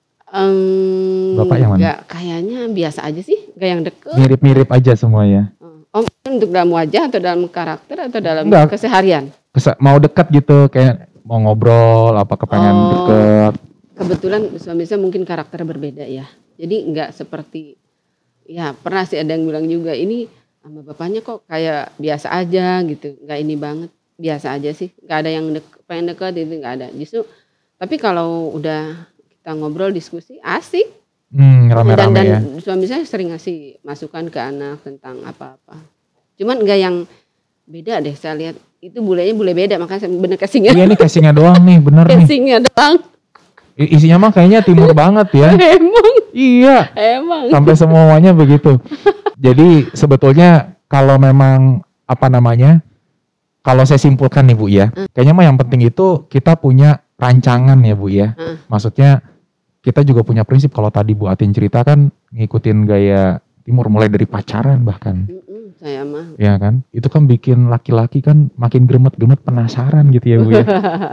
Em, Bapak yang mana? Nggak, kayaknya biasa aja sih, nggak yang deket. mirip-mirip aja semuanya. Om untuk dalam wajah atau dalam karakter atau dalam Enggak. keseharian? Kesa- mau dekat gitu kayak mau ngobrol apa kepengen Oh. deket. Kebetulan suami saya mungkin karakter berbeda ya. Jadi nggak seperti, ya pernah sih ada yang bilang juga ini sama bapaknya kok kayak biasa aja gitu, nggak ini banget, biasa aja sih, nggak ada yang dek, pengen deket itu nggak ada. Justru tapi kalau udah kita ngobrol diskusi asik. Hmm, dan rame-rame dan ya. suami saya sering ngasih masukan ke anak tentang apa-apa. Cuman nggak yang beda deh, saya lihat itu bulenya bule beda, makanya saya bener casingnya. Iya nih casingnya doang nih, bener nih. Casingnya doang. I- Isinya mah kayaknya timur banget ya. Emang, Iya, emang. sampai semuanya begitu. Jadi sebetulnya kalau memang apa namanya, kalau saya simpulkan nih Bu ya, kayaknya mah yang penting itu kita punya rancangan ya Bu ya. Hmm. Maksudnya kita juga punya prinsip, kalau tadi Bu Atin cerita kan ngikutin gaya timur mulai dari pacaran bahkan. Mm-mm, saya mah. Ya kan, itu kan bikin laki-laki kan makin gremet-gremet penasaran gitu ya Bu ya.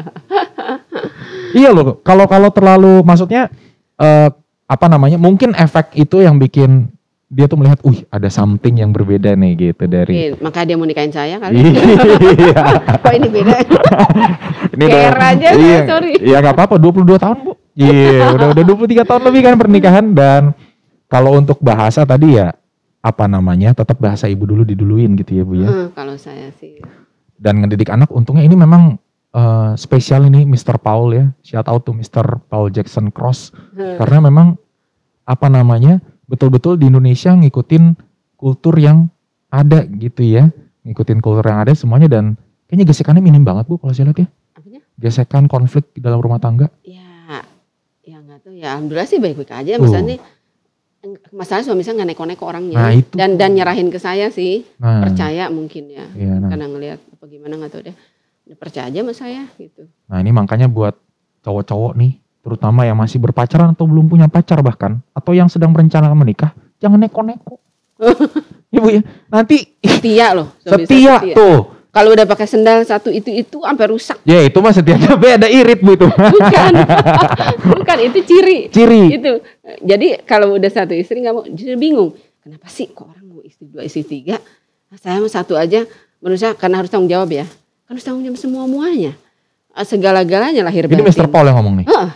Iya loh, kalau kalau terlalu maksudnya eh, apa namanya, mungkin efek itu yang bikin dia tuh melihat, wih ada something yang berbeda nih gitu dari. Mungkin, maka dia mau nikahin saya kali. Iya. Kok ini beda? Ini Care udah- aja, iya, sorry. Iya nggak apa-apa, dua puluh dua tahun Bu. Iya, udah udah dua puluh tiga tahun lebih kan pernikahan. Dan kalau untuk bahasa tadi ya apa namanya, tetap bahasa ibu dulu diduluin gitu ya Bu ya. Hmm, kalau saya sih. Dan ngedidik anak untungnya ini memang eh, spesial ini mister Paul ya. Shout out to mister Paul Jackson Cross. Hmm. Karena memang apa namanya, betul-betul di Indonesia ngikutin kultur yang ada gitu ya. Ngikutin kultur yang ada semuanya, dan kayaknya gesekannya minim banget Bu kalau saya lihat ya. Apanya? Gesekan, konflik di dalam rumah tangga. Ya, ya nggak tahu ya. Alhamdulillah sih baik-baik aja. Tuh. Maksudnya masalah suami saya nggak neko-neko orangnya. Nah, itu. Dan dan nyerahin ke saya sih. Nah, Percaya mungkin ya. iya, nah. Karena ngelihat apa gimana nggak tahu deh. Dia percaya aja sama saya gitu. Nah ini makanya buat cowok-cowok nih, terutama yang masih berpacaran atau belum punya pacar bahkan, atau yang sedang berencana menikah, jangan neko-neko. Ya Bu ya, nanti Setia loh. suami setia saya tuh. Kalau udah pakai sendal satu itu itu sampai rusak. Ya itu mah setianya beda irit Bu itu. Bukan. Bukan itu ciri. Ciri. Itu. Jadi kalau udah satu istri nggak mau, justru bingung. Kenapa sih kok orang mau istri dua, istri tiga? Nah, saya mau satu aja. Menurut saya karena harus tanggung jawab ya. Kan harus tanggung jawab semua muanya. Segala-galanya lahir Ini batin. mister Paul yang ngomong nih. Heeh.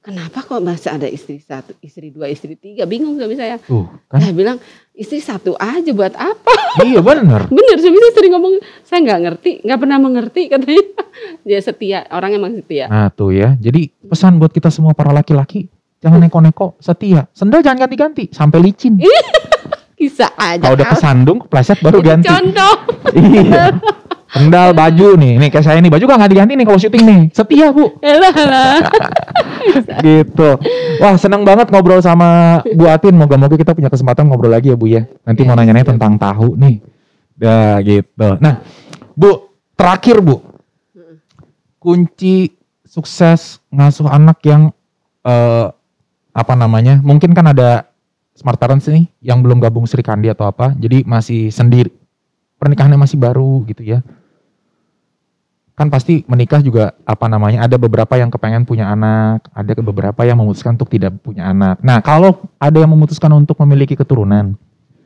kenapa kok masa ada istri satu, istri dua, istri tiga, bingung suami saya. Tuh, kan? Saya bilang istri satu aja buat apa? Iya benar. Bener, suami saya sering ngomong, saya nggak ngerti, nggak pernah mengerti katanya. Dia setia, orang emang setia. Nah tuh ya, jadi pesan buat kita semua para laki-laki, jangan neko-neko, setia. Sendal jangan ganti-ganti, sampai licin. Kisah aja. Kalau udah kesandung, kepleset baru Itu ganti. contoh. Iya. Sendal, baju nih, nih kayak saya nih, baju gak nggak diganti nih kalau syuting nih, setia Bu. Elah lah. Gitu. Wah seneng banget ngobrol sama Bu Atin, moga-moga kita punya kesempatan ngobrol lagi ya Bu ya. Nanti mau nanya-nanya tentang tahu nih. Dah gitu. Nah Bu, terakhir Bu, kunci sukses ngasuh anak yang eh, apa namanya, mungkin kan ada Smart Parents nih yang belum gabung Sri Kandi atau apa, jadi masih sendiri, pernikahannya masih baru gitu ya. Kan pasti menikah juga apa namanya, ada beberapa yang kepengen punya anak, ada beberapa yang memutuskan untuk tidak punya anak. Nah kalau ada yang memutuskan untuk memiliki keturunan,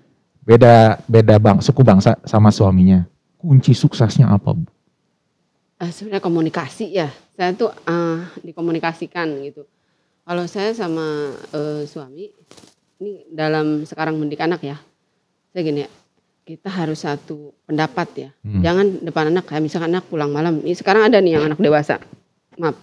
beda beda bang suku bangsa sama suaminya, kunci suksesnya apa Bu? Uh, sebenarnya komunikasi ya, saya tuh uh, dikomunikasikan gitu. Kalau saya sama uh, suami, ini dalam sekarang mendidik anak ya, saya gini ya, kita harus satu pendapat ya. Hmm. Jangan depan anak, kayak misalkan anak pulang malam. Ini sekarang ada nih yang anak dewasa. Maaf.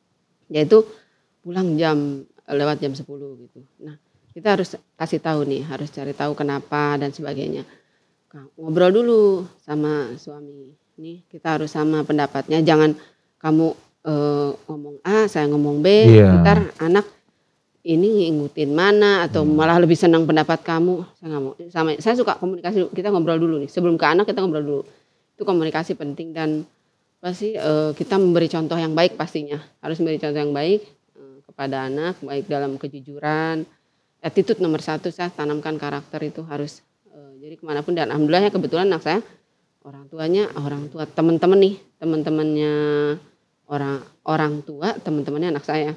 Yaitu pulang jam lewat jam sepuluh gitu. Nah, kita harus kasih tahu nih, harus cari tahu kenapa dan sebagainya. Ngobrol dulu sama suami. Nih, kita harus sama pendapatnya. Jangan kamu eh, ngomong A, saya ngomong B. Yeah. Ntar anak ini ngikutin mana atau malah lebih senang pendapat kamu. Saya nggak mau. Sama saya suka komunikasi. Kita ngobrol dulu nih. Sebelum ke anak kita ngobrol dulu. Itu komunikasi penting dan pasti uh, kita memberi contoh yang baik pastinya. Harus memberi contoh yang baik uh, kepada anak, baik dalam kejujuran, attitude nomor satu. Saya tanamkan karakter itu harus. Uh, jadi kemanapun dan alhamdulillah ya kebetulan anak saya orang tuanya orang tua teman-teman nih, teman-temannya orang orang tua teman-temannya anak saya.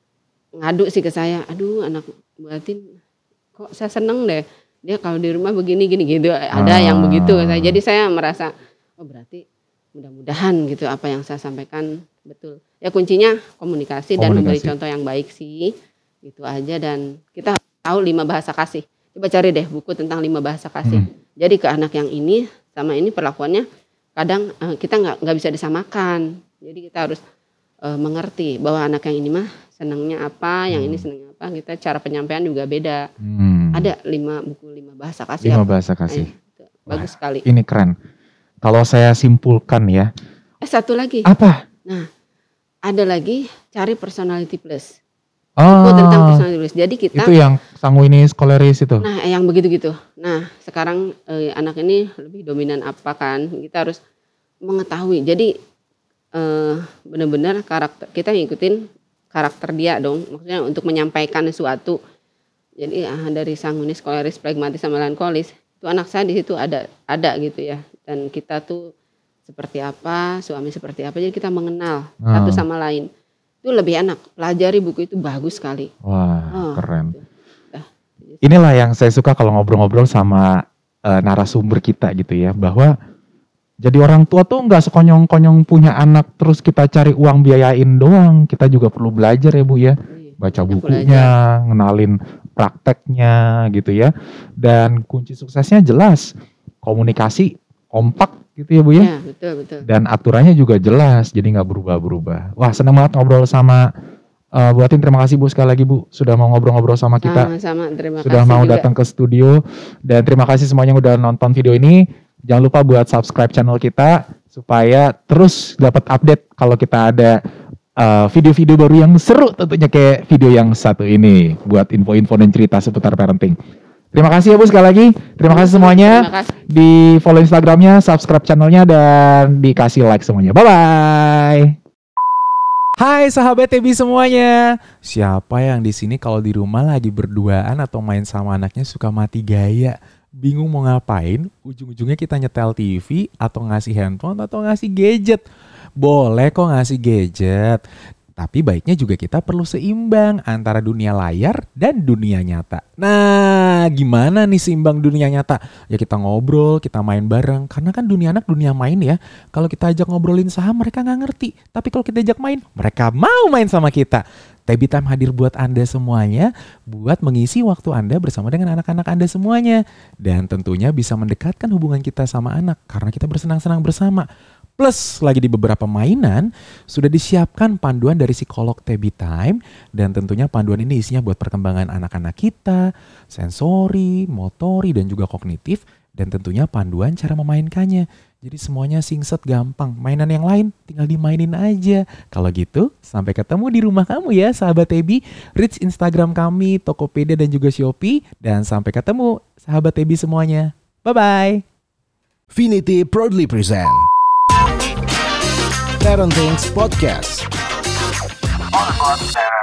Ngadu sih ke saya, aduh anak buatin kok saya seneng deh, dia kalau di rumah begini gini gitu, ada ah. yang begitu saya. Jadi saya merasa oh berarti mudah-mudahan gitu apa yang saya sampaikan betul ya, kuncinya komunikasi, komunikasi dan memberi contoh yang baik sih, gitu aja. Dan kita tahu lima bahasa kasih, coba cari deh buku tentang lima bahasa kasih. hmm. Jadi ke anak yang ini sama ini perlakuannya kadang uh, kita nggak nggak bisa disamakan, jadi kita harus uh, mengerti bahwa anak yang ini mah senangnya apa, yang ini senangnya apa, kita cara penyampaian juga beda. Hmm. Ada lima buku lima bahasa kasih. Lima bahasa kasih. Eh, bagus Wah, sekali. Ini keren. Kalau saya simpulkan ya. Eh satu lagi. Apa? Nah, ada lagi cari personality plus. Oh, buku tentang personality plus. Jadi kita. Itu yang sanguinis scholaris itu. Nah, yang begitu-gitu. Nah, sekarang eh, anak ini lebih dominan apa kan? Kita harus mengetahui. Jadi eh, benar-benar karakter kita ngikutin karakter dia dong, maksudnya untuk menyampaikan sesuatu. Jadi ah, dari sanguinis, koleris, pragmatis sama melankolis, itu anak saya di situ ada ada gitu ya. Dan kita tuh seperti apa, suami seperti apa, jadi kita mengenal hmm. satu sama lain. Itu lebih enak. Pelajari buku itu bagus sekali. Wah, oh, keren. Gitu. Nah, inilah yang saya suka kalau ngobrol-ngobrol sama uh, narasumber kita gitu ya, bahwa jadi orang tua tuh nggak sekonyong-konyong punya anak terus kita cari uang biayain doang. Kita juga perlu belajar ya Bu ya. Baca bukunya, ngenalin prakteknya gitu ya. Dan kunci suksesnya jelas. Komunikasi kompak gitu ya Bu ya. Ya betul, betul. Dan aturannya juga jelas, jadi nggak berubah-berubah. Wah senang banget ngobrol sama uh, Bu Atin. Terima kasih Bu sekali lagi Bu. Sudah mau ngobrol-ngobrol sama kita. Sama-sama, terima kasih. Sudah mau juga. datang ke studio. Dan terima kasih semuanya yang udah nonton video ini. Jangan lupa buat subscribe channel kita supaya terus dapat update kalau kita ada uh, video-video baru yang seru, tentunya kayak video yang satu ini buat info-info dan cerita seputar parenting. Terima kasih ya Bu sekali lagi. Terima kasih semuanya. Terima kasih. Di follow Instagramnya, subscribe channelnya dan dikasih like semuanya. Bye bye. Hai sahabat T B semuanya. Siapa yang di sini kalau di rumah lagi berduaan atau main sama anaknya suka mati gaya? Bingung mau ngapain, ujung-ujungnya kita nyetel T V atau ngasih handphone atau ngasih gadget. Boleh kok ngasih gadget. Tapi baiknya juga kita perlu seimbang antara dunia layar dan dunia nyata. Nah, gimana nih seimbang dunia nyata? Ya kita ngobrol, kita main bareng. Karena kan dunia anak dunia main ya. Kalau kita ajak ngobrolin saham mereka nggak ngerti. Tapi kalau kita ajak main, mereka mau main sama kita. T B Time hadir buat Anda semuanya, buat mengisi waktu Anda bersama dengan anak-anak Anda semuanya. Dan tentunya bisa mendekatkan hubungan kita sama anak, karena kita bersenang-senang bersama. Plus lagi di beberapa mainan sudah disiapkan panduan dari psikolog T B Time. Dan tentunya panduan ini isinya buat perkembangan anak-anak kita, sensori, motori, dan juga kognitif. Dan tentunya panduan cara memainkannya. Jadi semuanya singset gampang. Mainan yang lain tinggal dimainin aja. Kalau gitu sampai ketemu di rumah kamu ya sahabat T B. Reach Instagram kami, Tokopedia dan juga Shopee. Dan sampai ketemu sahabat T B semuanya. Bye-bye. Finity proudly present Parenting Podcast. All across America.